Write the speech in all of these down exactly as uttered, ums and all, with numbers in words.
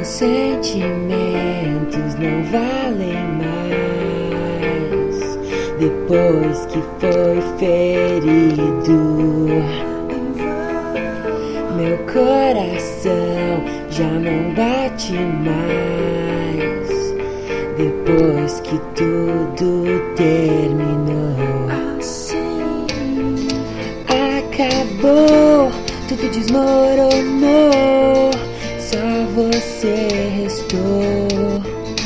Meus sentimentos não valem mais depois que foi ferido. Meu coração já não bate mais depois que tudo terminou. Acabou, tudo desmoronou, só você restou.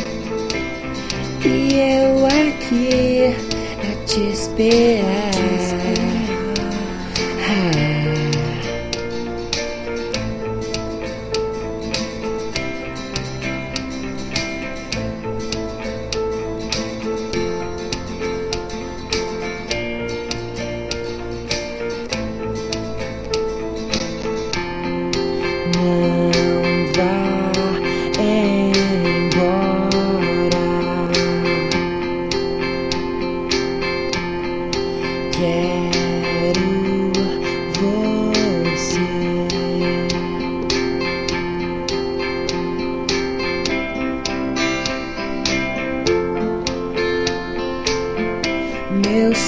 E eu aqui a te esperar. Ah. Não vá embora. Quero você. Meus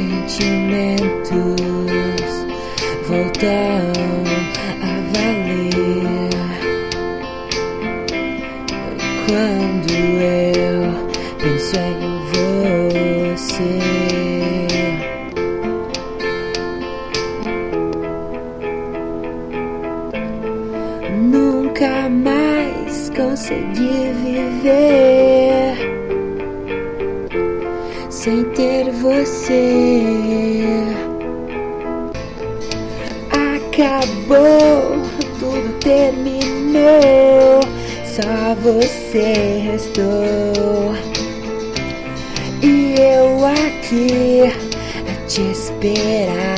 sentimentos voltam a valer quando eu penso em você. Nunca mais consegui viver sem ter você. Acabou, tudo terminou, só você restou. E eu aqui a te esperar.